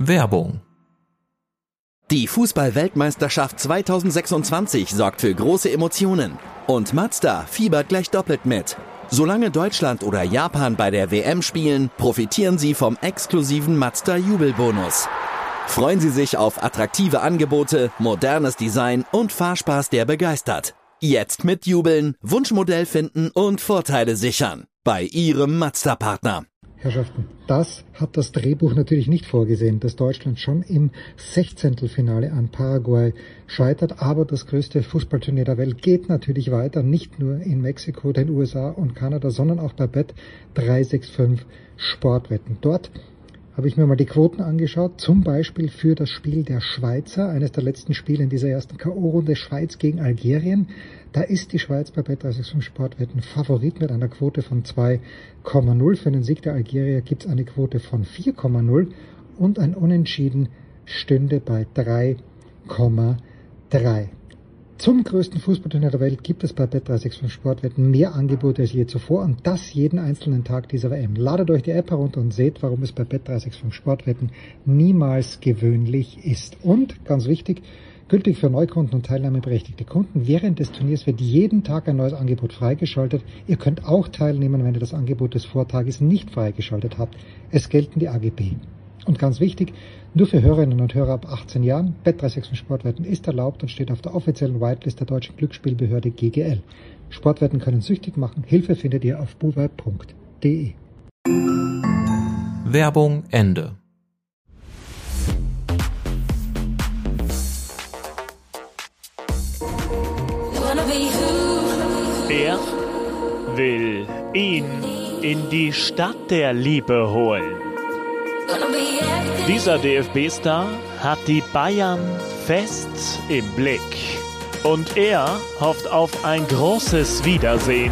Werbung. Die Fußball-Weltmeisterschaft 2026 sorgt für große Emotionen. Und Mazda fiebert gleich doppelt mit. Solange Deutschland oder Japan bei der WM spielen, profitieren Sie vom exklusiven Mazda-Jubelbonus. Freuen Sie sich auf attraktive Angebote, modernes Design und Fahrspaß, der begeistert. Jetzt mitjubeln, Wunschmodell finden und Vorteile sichern. Bei Ihrem Mazda-Partner. Herrschaften, das hat das Drehbuch natürlich nicht vorgesehen, dass Deutschland schon im 16. an Paraguay scheitert. Aber das größte Fußballturnier der Welt geht natürlich weiter, nicht nur in Mexiko, den USA und Kanada, sondern auch bei Bet365 Sportwetten. Dort habe ich mir mal die Quoten angeschaut, zum Beispiel für das Spiel der Schweizer, eines der letzten Spiele in dieser ersten K.O.-Runde, Schweiz gegen Algerien. Da ist die Schweiz bei Bet365 Sportwetten Favorit mit einer Quote von 2,0. Für den Sieg der Algerier gibt es eine Quote von 4,0 und ein Unentschieden stünde bei 3,3. Zum größten Fußballturnier der Welt gibt es bei Bet365 Sportwetten mehr Angebote als je zuvor und das jeden einzelnen Tag dieser WM. Ladet euch die App herunter und seht, warum es bei Bet365 Sportwetten niemals gewöhnlich ist. Und, ganz wichtig, gültig für Neukunden und teilnahmeberechtigte Kunden, während des Turniers wird jeden Tag ein neues Angebot freigeschaltet. Ihr könnt auch teilnehmen, wenn ihr das Angebot des Vortages nicht freigeschaltet habt. Es gelten die AGB. Und ganz wichtig, nur für Hörerinnen und Hörer ab 18 Jahren, Bet365 Sportwetten ist erlaubt und steht auf der offiziellen Whitelist der deutschen Glücksspielbehörde GGL. Sportwetten können süchtig machen. Hilfe findet ihr auf buwei.de. Werbung Ende. Er will ihn in die Stadt der Liebe holen. Dieser DFB-Star hat die Bayern fest im Blick. Und er hofft auf ein großes Wiedersehen.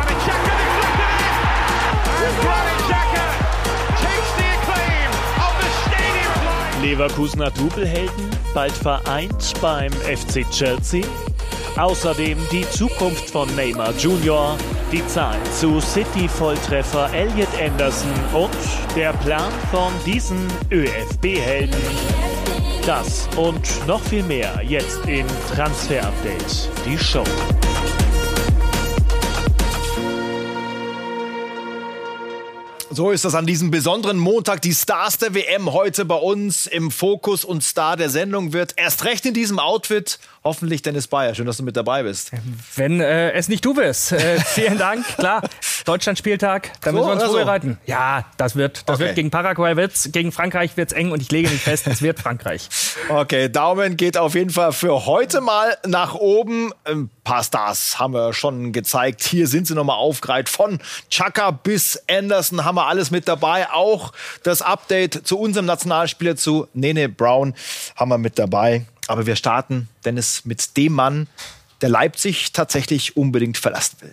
Leverkusener Double-Helden bald vereint beim FC Chelsea. Außerdem die Zukunft von Neymar Jr., die Zahlen zu City-Volltreffer Elliot Anderson und der Plan von diesen ÖFB-Helden. Das und noch viel mehr jetzt in Transfer Update, die Show. So ist das an diesem besonderen Montag. Die Stars der WM heute bei uns im Fokus und Star der Sendung wird erst recht in diesem Outfit hoffentlich Dennis Bayer. Schön, dass du mit dabei bist. Wenn es nicht du bist. Vielen Dank. Klar, Deutschland-Spieltag, da müssen wir uns vorbereiten. So. Ja, das wird gegen Paraguay wird's, gegen Frankreich wird's eng und ich lege mich fest, es wird Frankreich. Okay, Daumen geht auf jeden Fall für heute mal nach oben. Ein paar Stars haben wir schon gezeigt. Hier sind sie nochmal aufgereiht. Von Xhaka bis Anderson haben wir alles mit dabei. Auch das Update zu unserem Nationalspieler, zu Nene Brown, haben wir mit dabei. Aber wir starten, Dennis, mit dem Mann, der Leipzig tatsächlich unbedingt verlassen will.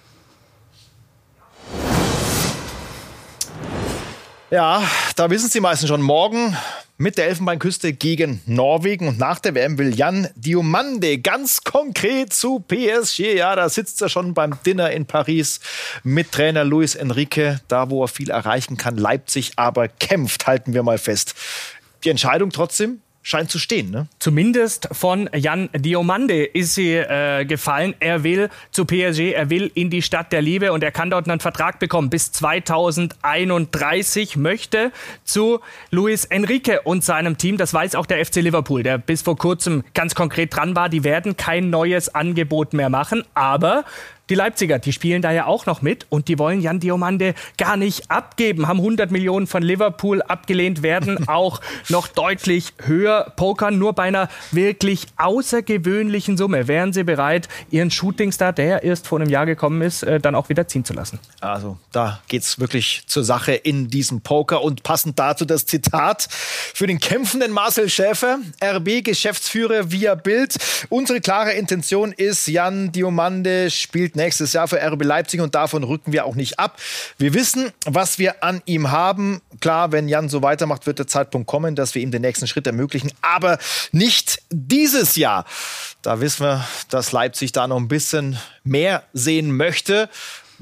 Ja, da wissen es die meisten schon. Morgen mit der Elfenbeinküste gegen Norwegen. Und nach der WM will Yann Diomande ganz konkret zu PSG. Ja, da sitzt er schon beim Dinner in Paris mit Trainer Luis Enrique. Da, wo er viel erreichen kann. Leipzig aber kämpft, halten wir mal fest. Die Entscheidung trotzdem scheint zu stehen, ne? Zumindest von Yann Diomande ist sie gefallen. Er will zu PSG, er will in die Stadt der Liebe und er kann dort einen Vertrag bekommen bis 2031, möchte zu Luis Enrique und seinem Team. Das weiß auch der FC Liverpool, der bis vor kurzem ganz konkret dran war. Die werden kein neues Angebot mehr machen, aber die Leipziger, die spielen da ja auch noch mit und die wollen Yann Diomande gar nicht abgeben, haben 100 Millionen von Liverpool abgelehnt, werden auch noch deutlich höher pokern. Nur bei einer wirklich außergewöhnlichen Summe wären sie bereit, ihren Shootingstar, der erst vor einem Jahr gekommen ist, dann auch wieder ziehen zu lassen. Also da geht's wirklich zur Sache in diesem Poker und passend dazu das Zitat für den kämpfenden Marcel Schäfer, RB-Geschäftsführer via Bild. Unsere klare Intention ist, Yann Diomande spielt nächstes Jahr für RB Leipzig und davon rücken wir auch nicht ab. Wir wissen, was wir an ihm haben. Klar, wenn Yann so weitermacht, wird der Zeitpunkt kommen, dass wir ihm den nächsten Schritt ermöglichen, aber nicht dieses Jahr. Da wissen wir, dass Leipzig da noch ein bisschen mehr sehen möchte. Was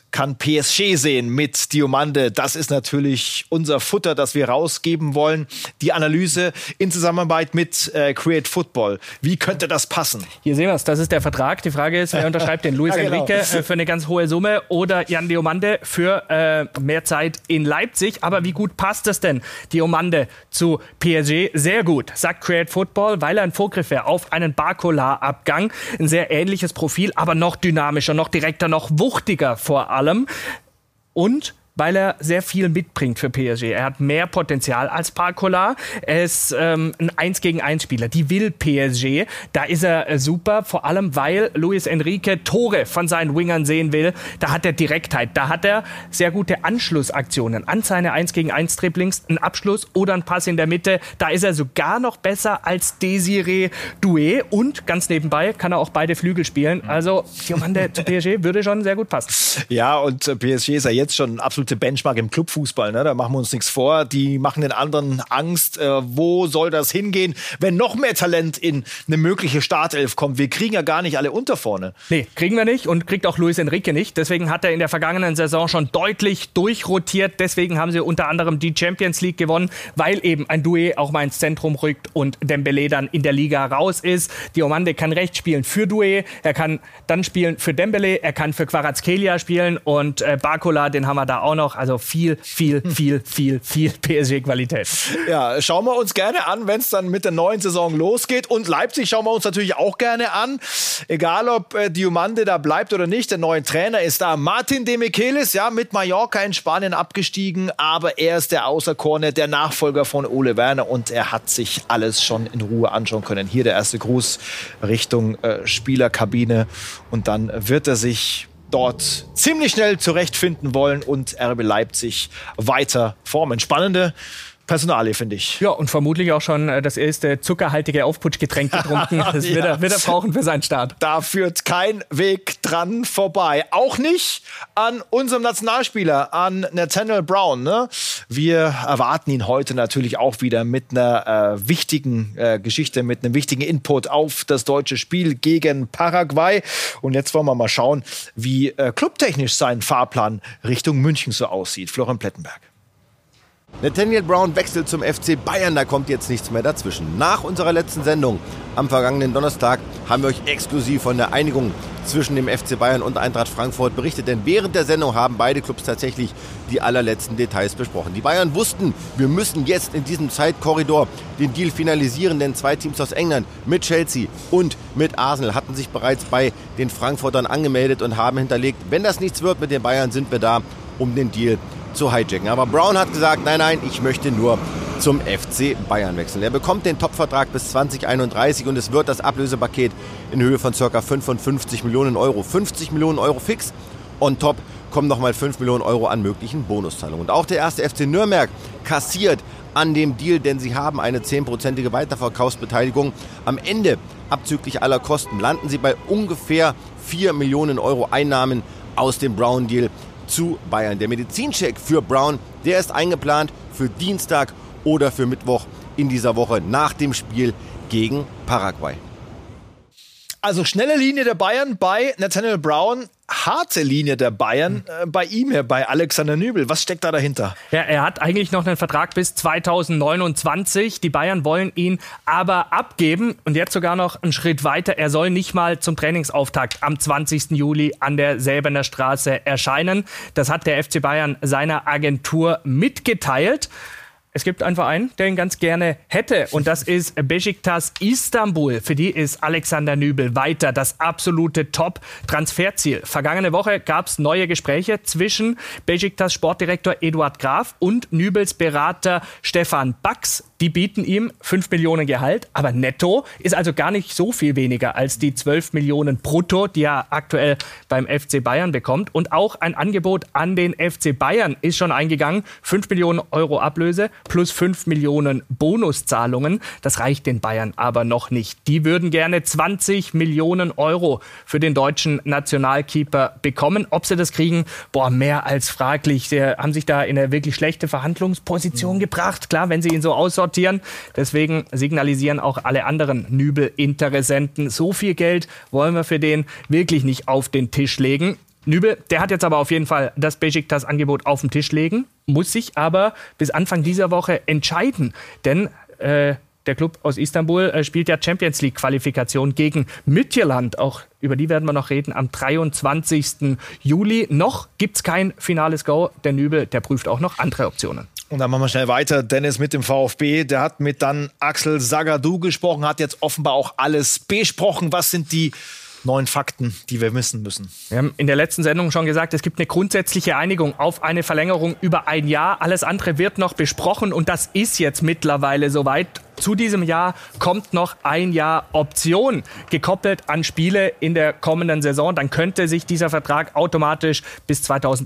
kann PSG sehen mit Diomande? Das ist natürlich unser Futter, das wir rausgeben wollen. Die Analyse in Zusammenarbeit mit Create Football. Wie könnte das passen? Hier sehen wir es, das ist der Vertrag. Die Frage ist, wer unterschreibt den? Luis Enrique für eine ganz hohe Summe oder Jan Diomande für mehr Zeit in Leipzig. Aber wie gut passt es denn, Diomande zu PSG? Sehr gut, sagt Create Football, weil er ein Vorgriff wäre auf einen Barcola-Abgang. Ein sehr ähnliches Profil, aber noch dynamischer, noch direkter, noch wuchtiger vor allem. Und weil er sehr viel mitbringt für PSG. Er hat mehr Potenzial als Barcola. Er ist ein 1-gegen-1-Spieler. Die will PSG. Da ist er super, vor allem weil Luis Enrique Tore von seinen Wingern sehen will. Da hat er Direktheit. Da hat er sehr gute Anschlussaktionen an seine 1-gegen-1-Dribblings, einen Abschluss oder einen Pass in der Mitte. Da ist er sogar noch besser als Désiré Doué. Und ganz nebenbei kann er auch beide Flügel spielen. Also Diomande zu PSG würde schon sehr gut passen. Ja, und PSG ist ja jetzt schon ein absoluter Benchmark im Clubfußball, ne? Da machen wir uns nichts vor. Die machen den anderen Angst. Wo soll das hingehen, wenn noch mehr Talent in eine mögliche Startelf kommt? Wir kriegen ja gar nicht alle unter vorne. Nee, kriegen wir nicht und kriegt auch Luis Enrique nicht. Deswegen hat er in der vergangenen Saison schon deutlich durchrotiert. Deswegen haben sie unter anderem die Champions League gewonnen, weil eben ein Doué auch mal ins Zentrum rückt und Dembélé dann in der Liga raus ist. Diomande kann rechts spielen für Doué, er kann dann spielen für Dembélé, er kann für Kvaratskhelia spielen und Barcola, den haben wir da auch noch. Also viel PSG-Qualität. Ja, schauen wir uns gerne an, wenn es dann mit der neuen Saison losgeht. Und Leipzig schauen wir uns natürlich auch gerne an. Egal, ob Diomande da bleibt oder nicht. Der neue Trainer ist da. Martin de Michelis, ja, mit Mallorca in Spanien abgestiegen. Aber er ist der Auserkorene, der Nachfolger von Ole Werner. Und er hat sich alles schon in Ruhe anschauen können. Hier der erste Gruß Richtung Spielerkabine. Und dann wird er sich dort ziemlich schnell zurechtfinden wollen und RB Leipzig weiter formen. Spannende Personalie, finde ich. Ja, und vermutlich auch schon das erste zuckerhaltige Aufputschgetränk getrunken. Das wird er brauchen für seinen Start. Da führt kein Weg dran vorbei. Auch nicht an unserem Nationalspieler, an Nathaniel Brown. Ne? Wir erwarten ihn heute natürlich auch wieder mit einer wichtigen Geschichte, mit einem wichtigen Input auf das deutsche Spiel gegen Paraguay. Und jetzt wollen wir mal schauen, wie clubtechnisch sein Fahrplan Richtung München so aussieht. Florian Plettenberg. Nathaniel Brown wechselt zum FC Bayern, da kommt jetzt nichts mehr dazwischen. Nach unserer letzten Sendung am vergangenen Donnerstag haben wir euch exklusiv von der Einigung zwischen dem FC Bayern und Eintracht Frankfurt berichtet. Denn während der Sendung haben beide Clubs tatsächlich die allerletzten Details besprochen. Die Bayern wussten, wir müssen jetzt in diesem Zeitkorridor den Deal finalisieren, denn zwei Teams aus England mit Chelsea und mit Arsenal hatten sich bereits bei den Frankfurtern angemeldet und haben hinterlegt, wenn das nichts wird mit den Bayern, sind wir da, um den Deal zu hijacken. Aber Brown hat gesagt, nein, ich möchte nur zum FC Bayern wechseln. Er bekommt den Topvertrag bis 2031 und es wird das Ablösepaket in Höhe von ca. 55 Millionen Euro. 50 Millionen Euro fix. On top kommen nochmal 5 Millionen Euro an möglichen Bonuszahlungen. Und auch der erste FC Nürnberg kassiert an dem Deal, denn sie haben eine 10%ige Weiterverkaufsbeteiligung. Am Ende, abzüglich aller Kosten, landen sie bei ungefähr 4 Millionen Euro Einnahmen aus dem Brown-Deal zu Bayern. Der Medizincheck für Brown, der ist eingeplant für Dienstag oder für Mittwoch in dieser Woche nach dem Spiel gegen Paraguay. Also schnelle Linie der Bayern bei Nathaniel Brown, harte Linie der Bayern bei ihm hier, bei Alexander Nübel. Was steckt da dahinter? Ja, er hat eigentlich noch einen Vertrag bis 2029. Die Bayern wollen ihn aber abgeben und jetzt sogar noch einen Schritt weiter. Er soll nicht mal zum Trainingsauftakt am 20. Juli an der Säbener Straße erscheinen. Das hat der FC Bayern seiner Agentur mitgeteilt. Es gibt einen Verein, der ihn ganz gerne hätte und das ist Beşiktaş Istanbul. Für die ist Alexander Nübel weiter das absolute Top-Transferziel. Vergangene Woche gab es neue Gespräche zwischen Beşiktaş Sportdirektor Eduard Graf und Nübels Berater Stefan Bax. Die bieten ihm 5 Millionen Gehalt, aber netto ist also gar nicht so viel weniger als die 12 Millionen brutto, die er aktuell beim FC Bayern bekommt. Und auch ein Angebot an den FC Bayern ist schon eingegangen. 5 Millionen Euro Ablöse plus 5 Millionen Bonuszahlungen. Das reicht den Bayern aber noch nicht. Die würden gerne 20 Millionen Euro für den deutschen Nationalkeeper bekommen. Ob sie das kriegen, mehr als fraglich. Sie haben sich da in eine wirklich schlechte Verhandlungsposition gebracht. Klar, wenn sie ihn so aussortieren. Deswegen signalisieren auch alle anderen Nübel-Interessenten, so viel Geld wollen wir für den wirklich nicht auf den Tisch legen. Nübel, der hat jetzt aber auf jeden Fall das Beşiktaş-Angebot auf den Tisch legen, muss sich aber bis Anfang dieser Woche entscheiden. Denn der Club aus Istanbul spielt ja Champions-League-Qualifikation gegen Midtjylland. Auch über die werden wir noch reden am 23. Juli. Noch gibt es kein finales Go. Der Nübel, der prüft auch noch andere Optionen. Und dann machen wir schnell weiter. Dennis mit dem VfB, der hat mit dann Axel Zagadou gesprochen, hat jetzt offenbar auch alles besprochen. Was sind die neuen Fakten, die wir wissen müssen? Wir haben in der letzten Sendung schon gesagt, es gibt eine grundsätzliche Einigung auf eine Verlängerung über ein Jahr. Alles andere wird noch besprochen und das ist jetzt mittlerweile soweit. Zu diesem Jahr kommt noch ein Jahr Option, gekoppelt an Spiele in der kommenden Saison. Dann könnte sich dieser Vertrag automatisch bis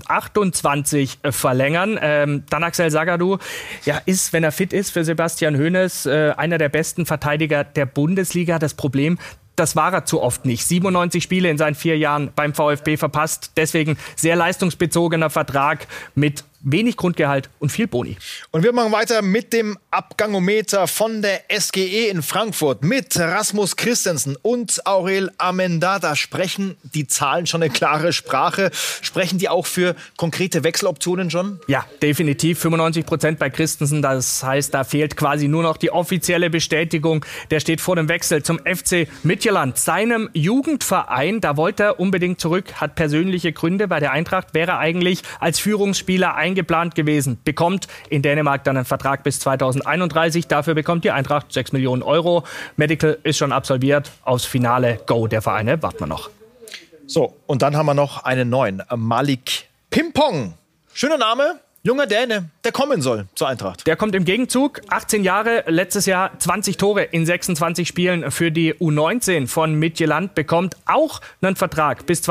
2028 verlängern. Dann Axel Zagadou, ja, ist, wenn er fit ist, für Sebastian Hoeneß einer der besten Verteidiger der Bundesliga. Das Problem, das war er zu oft nicht. 97 Spiele in seinen 4 Jahren beim VfB verpasst. Deswegen sehr leistungsbezogener Vertrag mit wenig Grundgehalt und viel Boni. Und wir machen weiter mit dem Abgangometer von der SGE in Frankfurt mit Rasmus Christensen und Aurel Amenda. Da sprechen die Zahlen schon eine klare Sprache. Sprechen die auch für konkrete Wechseloptionen, John? Ja, definitiv. 95% bei Christensen. Das heißt, da fehlt quasi nur noch die offizielle Bestätigung. Der steht vor dem Wechsel zum FC Midtjylland, seinem Jugendverein. Da wollte er unbedingt zurück, hat persönliche Gründe. Bei der Eintracht wäre er eigentlich als Führungsspieler eingeplant gewesen. Bekommt in Dänemark dann einen Vertrag bis 2031. Dafür bekommt die Eintracht 6 Millionen Euro. Medical ist schon absolviert. Aufs finale Go der Vereine warten wir noch. So, und dann haben wir noch einen neuen. Malik Pimpong. Schöner Name. Junger Däne, der kommen soll zur Eintracht. Der kommt im Gegenzug, 18 Jahre, letztes Jahr 20 Tore in 26 Spielen für die U19 von Midtjylland, bekommt auch einen Vertrag bis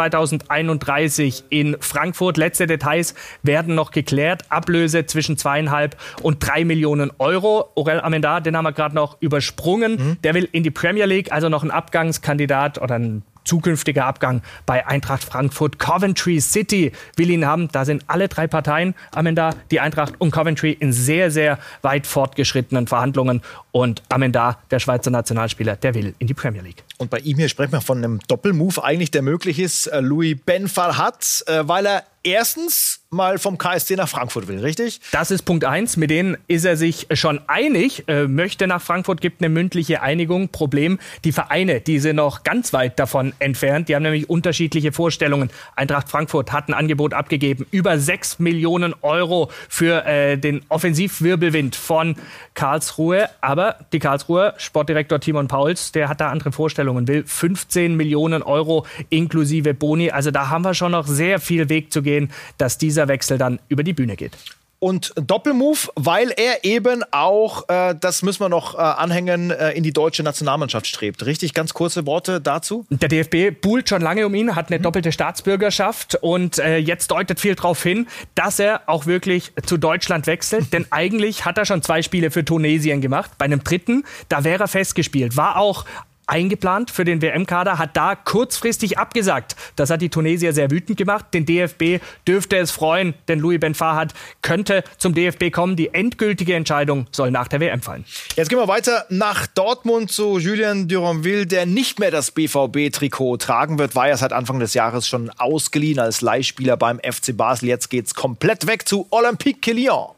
2031 in Frankfurt. Letzte Details werden noch geklärt. Ablöse zwischen 2,5 und 3 Millionen Euro. Aurel Amenda, den haben wir gerade noch übersprungen. Der will in die Premier League, also noch ein Abgangskandidat oder ein zukünftiger Abgang bei Eintracht Frankfurt. Coventry City will ihn haben. Da sind alle 3 Parteien, Amenda, die Eintracht und Coventry, in sehr, sehr weit fortgeschrittenen Verhandlungen. Und Amenda, der Schweizer Nationalspieler, der will in die Premier League. Und bei ihm hier sprechen wir von einem Doppelmove eigentlich, der möglich ist. Louis Ben Farhat, weil er erstens mal vom KSC nach Frankfurt will, richtig? Das ist Punkt 1. Mit denen ist er sich schon einig. Möchte nach Frankfurt, gibt eine mündliche Einigung. Problem, die Vereine, die sind noch ganz weit davon entfernt. Die haben nämlich unterschiedliche Vorstellungen. Eintracht Frankfurt hat ein Angebot abgegeben. Über 6 Millionen Euro für den Offensivwirbelwind von Karlsruhe. Aber die Karlsruher Sportdirektor Timon Pauls, der hat da andere Vorstellungen. Will 15 Millionen Euro inklusive Boni. Also da haben wir schon noch sehr viel Weg zu gehen, dass dieser Wechsel dann über die Bühne geht. Und Doppelmove, weil er eben auch, das müssen wir noch anhängen, in die deutsche Nationalmannschaft strebt. Richtig, ganz kurze Worte dazu? Der DFB buhlt schon lange um ihn, hat eine doppelte Staatsbürgerschaft und jetzt deutet viel darauf hin, dass er auch wirklich zu Deutschland wechselt. Denn eigentlich hat er schon 2 Spiele für Tunesien gemacht. Bei einem dritten, da wäre er festgespielt. War auch eingeplant für den WM-Kader, hat da kurzfristig abgesagt. Das hat die Tunesier sehr wütend gemacht. Den DFB dürfte es freuen, denn Louis Ben Farhat könnte zum DFB kommen. Die endgültige Entscheidung soll nach der WM fallen. Jetzt gehen wir weiter nach Dortmund zu Julien Duranville, der nicht mehr das BVB-Trikot tragen wird. War ja seit Anfang des Jahres schon ausgeliehen als Leihspieler beim FC Basel. Jetzt geht's komplett weg zu Olympique Lyon.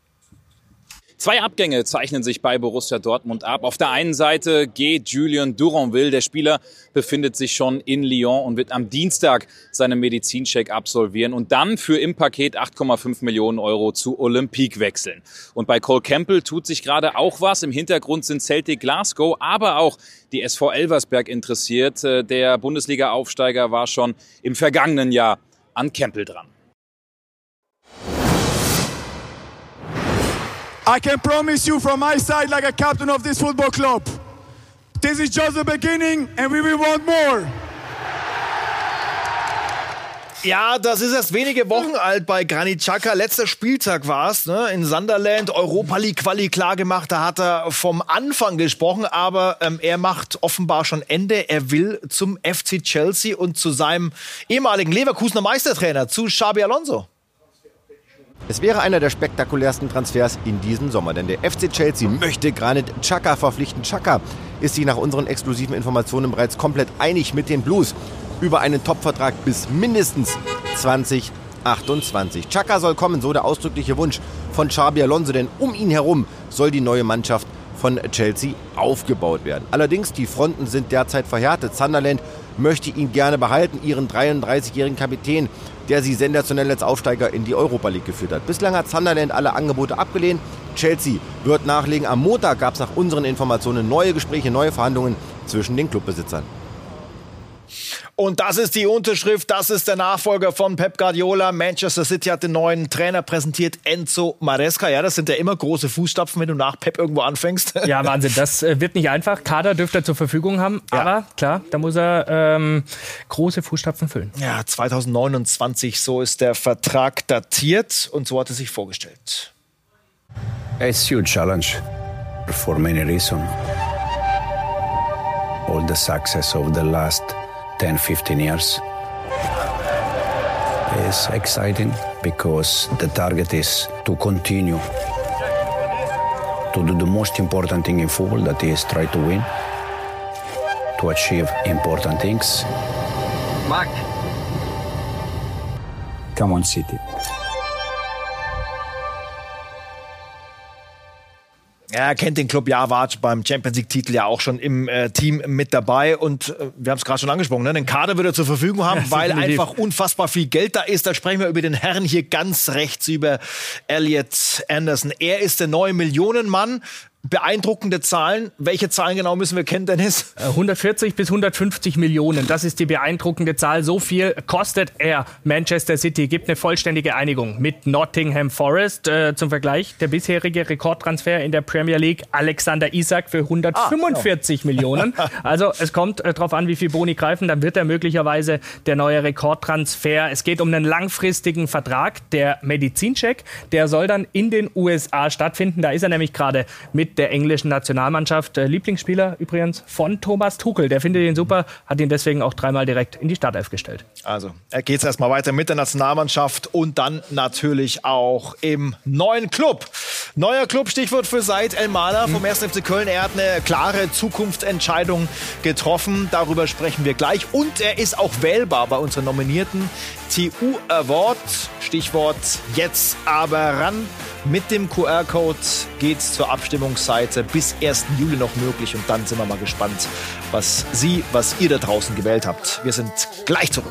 2 Abgänge zeichnen sich bei Borussia Dortmund ab. Auf der einen Seite geht Julien Duranville. Der Spieler befindet sich schon in Lyon und wird am Dienstag seinen Medizincheck absolvieren und dann für im Paket 8,5 Millionen Euro zu Olympique wechseln. Und bei Cole Campbell tut sich gerade auch was. Im Hintergrund sind Celtic Glasgow, aber auch die SV Elversberg interessiert. Der Bundesliga-Aufsteiger war schon im vergangenen Jahr an Campbell dran. I can promise you from my side, like a captain of this football club, this is just the beginning and we will want more. Ja, das ist erst wenige Wochen alt bei Granit Xhaka. Letzter Spieltag war es, ne? In Sunderland, Europa League Quali klar gemacht. Da hat er vom Anfang gesprochen, aber er macht offenbar schon Ende. Er will zum FC Chelsea und zu seinem ehemaligen Leverkusener Meistertrainer, zu Xabi Alonso. Es wäre einer der spektakulärsten Transfers in diesem Sommer, denn der FC Chelsea möchte Granit Xhaka verpflichten. Xhaka ist sich nach unseren exklusiven Informationen bereits komplett einig mit den Blues über einen Topvertrag bis mindestens 2028. Xhaka soll kommen, so der ausdrückliche Wunsch von Xabi Alonso, denn um ihn herum soll die neue Mannschaft von Chelsea aufgebaut werden. Allerdings, die Fronten sind derzeit verhärtet. Sunderland möchte ihn gerne behalten, ihren 33-jährigen Kapitän, der sie sensationell als Aufsteiger in die Europa League geführt hat. Bislang hat Sunderland alle Angebote abgelehnt. Chelsea wird nachlegen. Am Montag gab es nach unseren Informationen neue Gespräche, neue Verhandlungen zwischen den Clubbesitzern. Und das ist die Unterschrift, das ist der Nachfolger von Pep Guardiola. Manchester City hat den neuen Trainer präsentiert, Enzo Maresca. Ja, das sind ja immer große Fußstapfen, wenn du nach Pep irgendwo anfängst. Ja, Wahnsinn, das wird nicht einfach. Kader dürfte er zur Verfügung haben, aber klar, da muss er große Fußstapfen füllen. Ja, 2029, so ist der Vertrag datiert und so hat er sich vorgestellt. It's a huge challenge for many reasons. All the success of the last 10-15 years is exciting because the target is to continue to do the most important thing in football, that is try to win, to achieve important things. Mark. Come on, City. Ja, er kennt den Club, ja, war beim Champions-League-Titel ja auch schon im Team mit dabei. Und wir haben es gerade schon angesprochen, ne? Den Kader wird er zur Verfügung haben, ja, weil einfach unfassbar viel Geld da ist. Da sprechen wir über den Herrn hier ganz rechts, über Elliot Anderson. Er ist der neue Millionenmann. Beeindruckende Zahlen. Welche Zahlen genau müssen wir kennen, Dennis? 140 bis 150 Millionen, das ist die beeindruckende Zahl. So viel kostet er. Manchester City gibt eine vollständige Einigung mit Nottingham Forest. Zum Vergleich, der bisherige Rekordtransfer in der Premier League, Alexander Isak für 145 Millionen. Also es kommt drauf an, wie viel Boni greifen. Dann wird er möglicherweise der neue Rekordtransfer. Es geht um einen langfristigen Vertrag. Der Medizincheck, der soll dann in den USA stattfinden. Da ist er nämlich gerade mit der englischen Nationalmannschaft. Lieblingsspieler übrigens von Thomas Tuchel. Der findet ihn super, hat ihn deswegen auch 3-mal direkt in die Startelf gestellt. Also, er geht erstmal weiter mit der Nationalmannschaft und dann natürlich auch im neuen Club. Neuer Club, Stichwort für Said El-Mana vom 1. FC Köln. Er hat eine klare Zukunftsentscheidung getroffen. Darüber sprechen wir gleich. Und er ist auch wählbar bei unseren Nominierten. TU Award, Stichwort jetzt aber ran. Mit dem QR-Code geht's zur Abstimmungsseite. Bis 1. Juli noch möglich. Und dann sind wir mal gespannt, was ihr da draußen gewählt habt. Wir sind gleich zurück.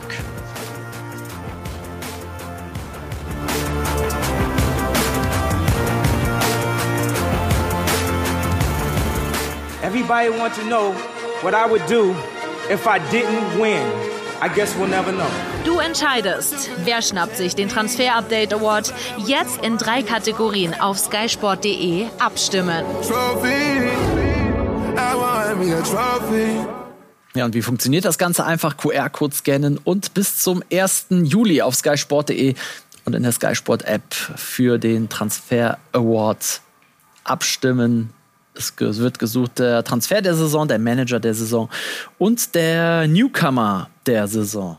Everybody wants to know what I would do if I didn't win. I guess we'll never know. Du entscheidest, wer schnappt sich den Transfer Update Award. Jetzt in 3 Kategorien auf skysport.de abstimmen. Ja, und wie funktioniert das Ganze? Einfach QR-Code scannen und bis zum 1. Juli auf skysport.de und in der Sky-Sport App für den Transfer Award abstimmen. Es wird gesucht der Transfer der Saison, der Manager der Saison und der Newcomer der Saison.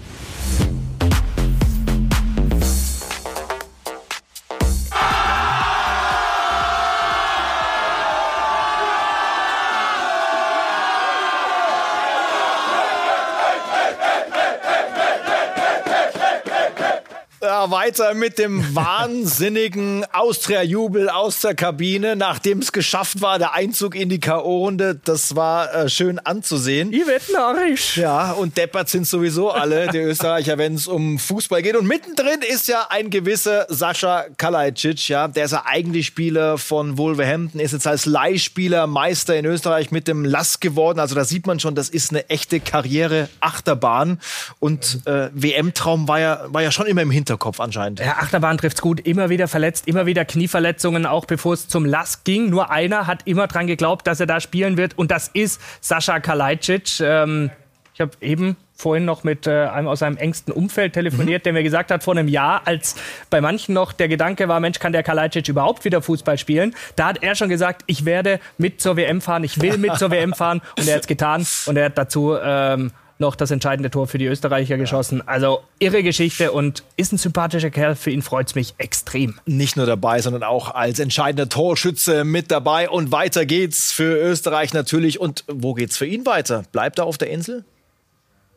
Weiter mit dem wahnsinnigen Austria-Jubel aus der Kabine, nachdem es geschafft war, der Einzug in die K.O.-Runde. Das war schön anzusehen. Ich werd narrisch. Ja, und deppert sind sowieso alle, die Österreicher, wenn es um Fußball geht. Und mittendrin ist ja ein gewisser Sascha Kalajdzic, ja, der ist ja eigentlich Spieler von Wolverhampton, ist jetzt als Leihspieler Meister in Österreich mit dem LASK geworden. Also da sieht man schon, das ist eine echte Karriere-Achterbahn. Und WM-Traum war ja schon immer im Hinterkopf anscheinend. Ja, Achterbahn trifft's gut. Immer wieder verletzt, immer wieder Knieverletzungen, auch bevor es zum LASK ging. Nur einer hat immer dran geglaubt, dass er da spielen wird. Und das ist Sascha Kalajdzic. Ich habe eben vorhin noch mit einem aus seinem engsten Umfeld telefoniert, der mir gesagt hat, vor einem Jahr, als bei manchen noch der Gedanke war, Mensch, kann der Kalajdzic überhaupt wieder Fußball spielen? Da hat er schon gesagt, ich werde mit zur WM fahren, ich will mit zur WM fahren. Und er hat's getan. Und er hat dazu noch das entscheidende Tor für die Österreicher geschossen. Also irre Geschichte und ist ein sympathischer Kerl. Für ihn freut's mich extrem. Nicht nur dabei, sondern auch als entscheidender Torschütze mit dabei. Und weiter geht's für Österreich natürlich. Und wo geht's für ihn weiter? Bleibt er auf der Insel?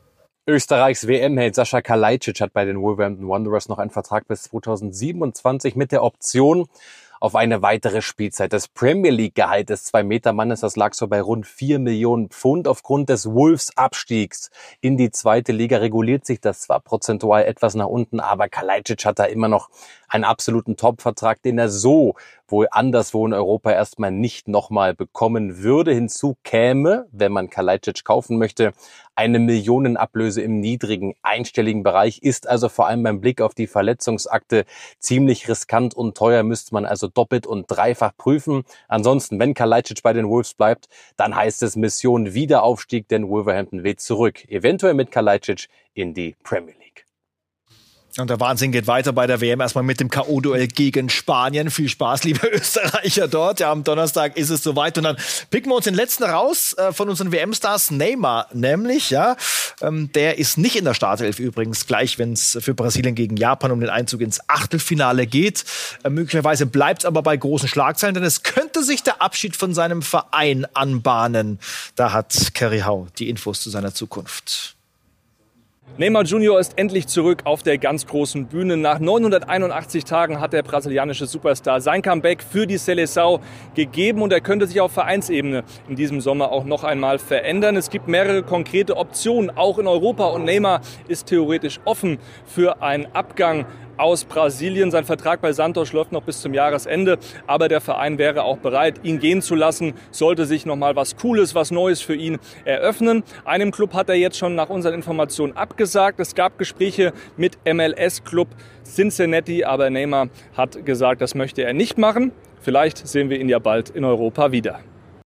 Österreichs WM-Held Sascha Kalajdzic hat bei den Wolverhampton Wanderers noch einen Vertrag bis 2027 mit der Option auf eine weitere Spielzeit. Das Premier League-Gehalt des 2-Meter-Mannes, das lag so bei rund 4 Millionen Pfund. Aufgrund des Wolves-Abstiegs in die zweite Liga reguliert sich das zwar prozentual etwas nach unten, aber Kalajdzic hat da immer noch einen absoluten Top-Vertrag, den er so wohl anderswo in Europa erstmal nicht nochmal bekommen würde. Hinzu käme, wenn man Kalajdzic kaufen möchte, eine Millionenablöse im niedrigen einstelligen Bereich, ist also vor allem beim Blick auf die Verletzungsakte ziemlich riskant und teuer, müsste man also doppelt und dreifach prüfen. Ansonsten, wenn Kalajdzic bei den Wolves bleibt, dann heißt es Mission Wiederaufstieg, denn Wolverhampton will zurück, eventuell mit Kalajdzic in die Premier League. Und der Wahnsinn geht weiter bei der WM. Erstmal mit dem K.O.-Duell gegen Spanien. Viel Spaß, liebe Österreicher dort. Ja, am Donnerstag ist es soweit. Und dann picken wir uns den letzten raus von unseren WM-Stars. Neymar nämlich, ja. Der ist nicht in der Startelf übrigens, gleich wenn es für Brasilien gegen Japan um den Einzug ins Achtelfinale geht. Möglicherweise bleibt es aber bei großen Schlagzeilen, denn es könnte sich der Abschied von seinem Verein anbahnen. Da hat Kerry Hau die Infos zu seiner Zukunft. Neymar Junior ist endlich zurück auf der ganz großen Bühne. Nach 981 Tagen hat der brasilianische Superstar sein Comeback für die Seleção gegeben und er könnte sich auf Vereinsebene in diesem Sommer auch noch einmal verändern. Es gibt mehrere konkrete Optionen, auch in Europa, und Neymar ist theoretisch offen für einen Abgang aus Brasilien. Sein Vertrag bei Santos läuft noch bis zum Jahresende, aber der Verein wäre auch bereit, ihn gehen zu lassen, sollte sich noch mal was Cooles, was Neues für ihn eröffnen. Einem Club hat er jetzt schon nach unseren Informationen abgesagt. Es gab Gespräche mit MLS-Club Cincinnati, aber Neymar hat gesagt, das möchte er nicht machen. Vielleicht sehen wir ihn ja bald in Europa wieder.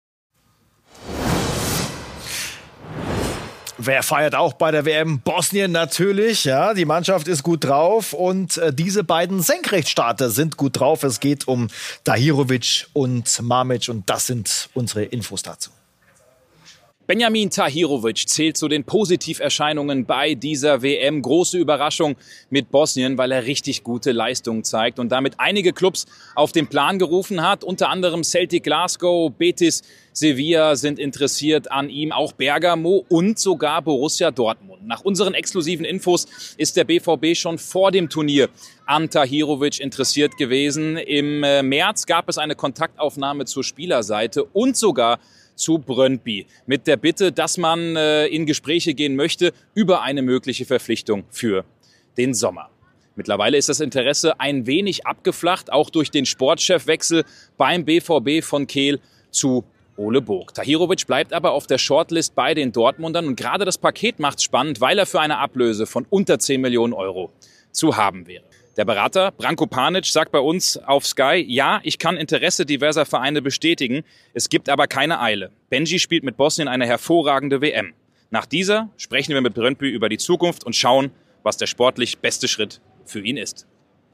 Wer feiert auch bei der WM? Bosnien natürlich, ja, die Mannschaft ist gut drauf und diese beiden Senkrechtstarter sind gut drauf. Es geht um Tahirović und Mamić und das sind unsere Infos dazu. Benjamin Tahirović zählt zu den Positiverscheinungen bei dieser WM. Große Überraschung mit Bosnien, weil er richtig gute Leistungen zeigt und damit einige Clubs auf den Plan gerufen hat. Unter anderem Celtic Glasgow, Betis, Sevilla sind interessiert an ihm, auch Bergamo und sogar Borussia Dortmund. Nach unseren exklusiven Infos ist der BVB schon vor dem Turnier an Tahirović interessiert gewesen. Im März gab es eine Kontaktaufnahme zur Spielerseite und sogar zu Brøndby mit der Bitte, dass man in Gespräche gehen möchte über eine mögliche Verpflichtung für den Sommer. Mittlerweile ist das Interesse ein wenig abgeflacht, auch durch den Sportchefwechsel beim BVB von Kehl zu Ole Burg. Tahirović bleibt aber auf der Shortlist bei den Dortmundern und gerade das Paket macht's spannend, weil er für eine Ablöse von unter 10 Millionen Euro zu haben wäre. Der Berater Branko Panic sagt bei uns auf Sky, ja, ich kann Interesse diverser Vereine bestätigen, es gibt aber keine Eile. Benji spielt mit Bosnien eine hervorragende WM. Nach dieser sprechen wir mit Brøndby über die Zukunft und schauen, was der sportlich beste Schritt für ihn ist.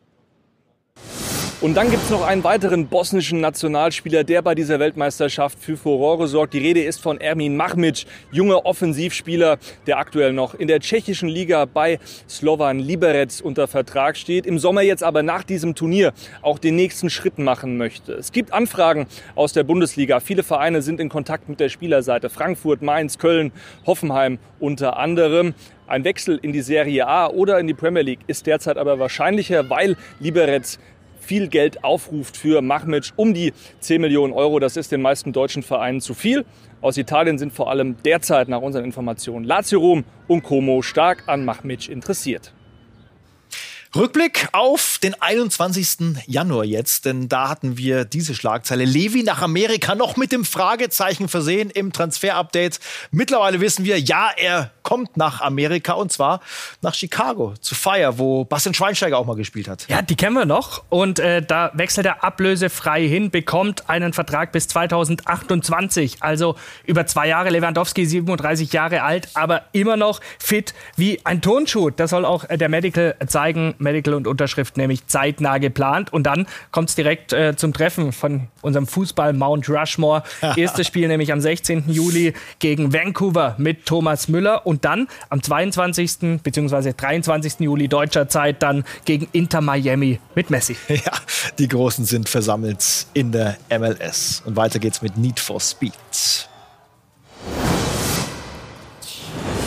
Und dann gibt es noch einen weiteren bosnischen Nationalspieler, der bei dieser Weltmeisterschaft für Furore sorgt. Die Rede ist von Ermin Mahmić, junger Offensivspieler, der aktuell noch in der tschechischen Liga bei Slovan Liberec unter Vertrag steht. Im Sommer jetzt aber nach diesem Turnier auch den nächsten Schritt machen möchte. Es gibt Anfragen aus der Bundesliga. Viele Vereine sind in Kontakt mit der Spielerseite. Frankfurt, Mainz, Köln, Hoffenheim unter anderem. Ein Wechsel in die Serie A oder in die Premier League ist derzeit aber wahrscheinlicher, weil Liberec viel Geld aufruft für Mahmić, um die 10 Millionen Euro. Das ist den meisten deutschen Vereinen zu viel. Aus Italien sind vor allem derzeit nach unseren Informationen Lazio Rom und Como stark an Mahmić interessiert. Rückblick auf den 21. Januar jetzt, denn da hatten wir diese Schlagzeile. Levi nach Amerika, noch mit dem Fragezeichen versehen im Transfer-Update. Mittlerweile wissen wir, ja, er kommt nach Amerika und zwar nach Chicago zu Fire, wo Bastian Schweinsteiger auch mal gespielt hat. Ja, die kennen wir noch und da wechselt er ablösefrei hin, bekommt einen Vertrag bis 2028, also über 2 Jahre. Lewandowski 37 Jahre alt, aber immer noch fit wie ein Turnschuh. Das soll auch der Medical zeigen. Medical und Unterschrift nämlich zeitnah geplant. Und dann kommt es direkt zum Treffen von unserem Fußball Mount Rushmore. Erstes Spiel nämlich am 16. Juli gegen Vancouver mit Thomas Müller. Und dann am 22. bzw. 23. Juli deutscher Zeit dann gegen Inter Miami mit Messi. Ja, die Großen sind versammelt in der MLS. Und weiter geht's mit Need for Speed.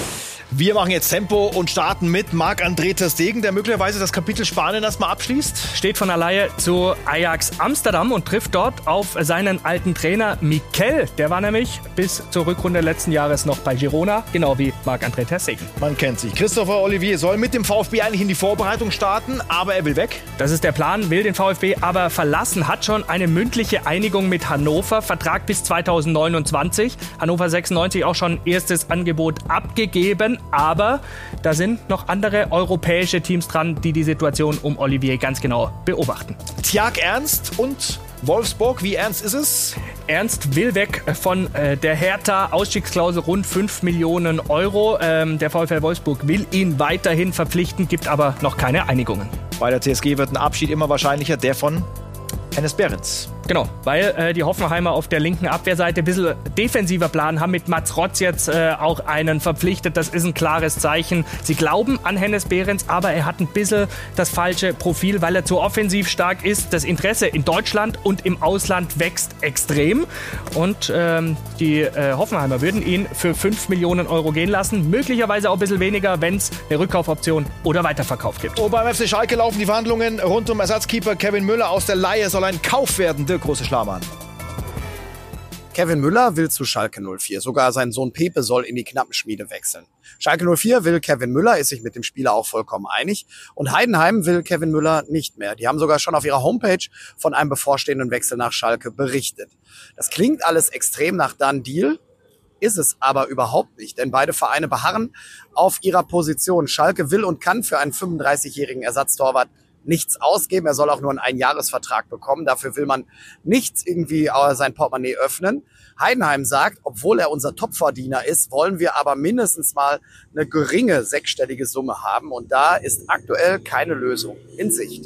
Wir machen jetzt Tempo und starten mit Marc-André ter Stegen, der möglicherweise das Kapitel Spanien erstmal abschließt. Steht von der Leihe zu Ajax Amsterdam und trifft dort auf seinen alten Trainer Mikel. Der war nämlich bis zur Rückrunde letzten Jahres noch bei Girona, genau wie Marc-André ter Stegen. Man kennt sich. Christopher Olivier soll mit dem VfB eigentlich in die Vorbereitung starten, aber er will weg. Das ist der Plan, will den VfB aber verlassen, hat schon eine mündliche Einigung mit Hannover, Vertrag bis 2029. Hannover 96 auch schon erstes Angebot abgegeben. Aber da sind noch andere europäische Teams dran, die die Situation um Olivier ganz genau beobachten. Tjag Ernst und Wolfsburg, wie ernst ist es? Ernst will weg von der Hertha, Ausstiegsklausel rund 5 Millionen Euro. Der VfL Wolfsburg will ihn weiterhin verpflichten, gibt aber noch keine Einigungen. Bei der TSG wird ein Abschied immer wahrscheinlicher, der von Enes Behrens. Genau, weil die Hoffenheimer auf der linken Abwehrseite ein bisschen defensiver Plan haben, mit Mats Rotz jetzt auch einen verpflichtet. Das ist ein klares Zeichen. Sie glauben an Hennes Behrens, aber er hat ein bisschen das falsche Profil, weil er zu offensiv stark ist. Das Interesse in Deutschland und im Ausland wächst extrem. Und die Hoffenheimer würden ihn für 5 Millionen Euro gehen lassen. Möglicherweise auch ein bisschen weniger, wenn es eine Rückkaufoption oder Weiterverkauf gibt. Und beim FC Schalke laufen die Verhandlungen rund um Ersatzkeeper Kevin Müller aus der Leihe. Soll ein Kauf werden, der große Schlamann. Kevin Müller will zu Schalke 04. Sogar sein Sohn Pepe soll in die Knappenschmiede wechseln. Schalke 04 will Kevin Müller, ist sich mit dem Spieler auch vollkommen einig. Und Heidenheim will Kevin Müller nicht mehr. Die haben sogar schon auf ihrer Homepage von einem bevorstehenden Wechsel nach Schalke berichtet. Das klingt alles extrem nach Done Deal, ist es aber überhaupt nicht. Denn beide Vereine beharren auf ihrer Position. Schalke will und kann für einen 35-jährigen Ersatztorwart nichts ausgeben. Er soll auch nur einen Einjahresvertrag bekommen. Dafür will man nichts irgendwie sein Portemonnaie öffnen. Heidenheim sagt, obwohl er unser Topverdiener ist, wollen wir aber mindestens mal eine geringe sechsstellige Summe haben. Und da ist aktuell keine Lösung in Sicht.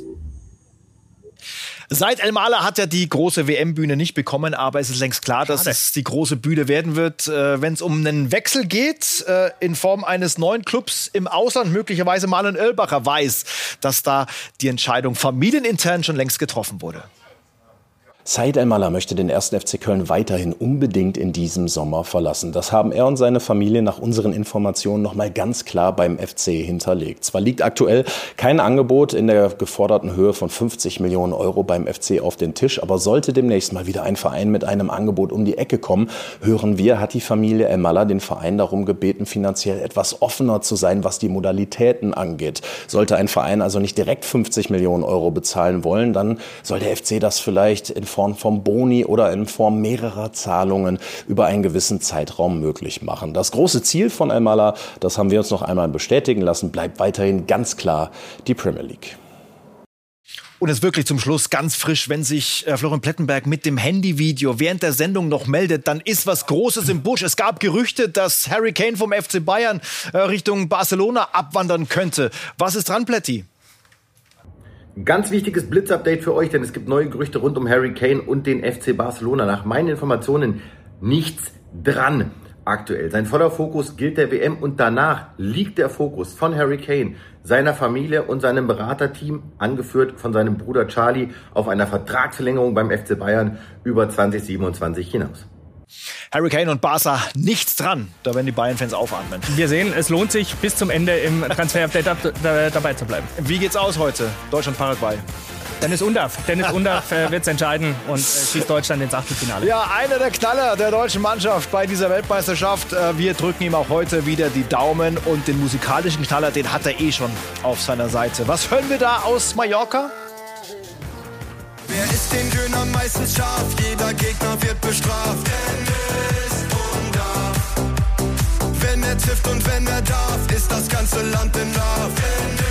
Said El-Mala hat ja die große WM-Bühne nicht bekommen, aber es ist längst klar, dass es die große Bühne werden wird, wenn es um einen Wechsel geht, in Form eines neuen Clubs im Ausland. Möglicherweise Marlon Oehlbacher weiß, dass da die Entscheidung familienintern schon längst getroffen wurde. Said El-Mala möchte den 1. FC Köln weiterhin unbedingt in diesem Sommer verlassen. Das haben er und seine Familie nach unseren Informationen noch mal ganz klar beim FC hinterlegt. Zwar liegt aktuell kein Angebot in der geforderten Höhe von 50 Millionen Euro beim FC auf den Tisch, aber sollte demnächst mal wieder ein Verein mit einem Angebot um die Ecke kommen, hören wir, hat die Familie El-Mala den Verein darum gebeten, finanziell etwas offener zu sein, was die Modalitäten angeht. Sollte ein Verein also nicht direkt 50 Millionen Euro bezahlen wollen, dann soll der FC das vielleicht in Form von Boni oder in Form mehrerer Zahlungen über einen gewissen Zeitraum möglich machen. Das große Ziel von El-Mala, das haben wir uns noch einmal bestätigen lassen, bleibt weiterhin ganz klar die Premier League. Und es wirklich zum Schluss ganz frisch, wenn sich Florian Plettenberg mit dem Handyvideo während der Sendung noch meldet, dann ist was Großes im Busch. Es gab Gerüchte, dass Harry Kane vom FC Bayern Richtung Barcelona abwandern könnte. Was ist dran, Plätti? Ganz wichtiges Blitzupdate für euch, denn es gibt neue Gerüchte rund um Harry Kane und den FC Barcelona. Nach meinen Informationen nichts dran aktuell. Sein voller Fokus gilt der WM und danach liegt der Fokus von Harry Kane, seiner Familie und seinem Beraterteam, angeführt von seinem Bruder Charlie, auf einer Vertragsverlängerung beim FC Bayern über 2027 hinaus. Harry Kane und Barca, nichts dran. Da werden die Bayern-Fans aufatmen. Wir sehen, es lohnt sich, bis zum Ende im Transfer-Update dabei zu bleiben. Wie geht's aus heute? Deutschland-Paraguay. Dennis Undaff wird es entscheiden und schießt Deutschland ins Achtelfinale. Ja, einer der Knaller der deutschen Mannschaft bei dieser Weltmeisterschaft. Wir drücken ihm auch heute wieder die Daumen und den musikalischen Knaller, den hat er schon auf seiner Seite. Was hören wir da aus Mallorca? Wer ist den Döner meistens scharf? Jeder Gegner wird bestraft. Dennis Undaff. Wenn er trifft und wenn er darf, ist das ganze Land in Love.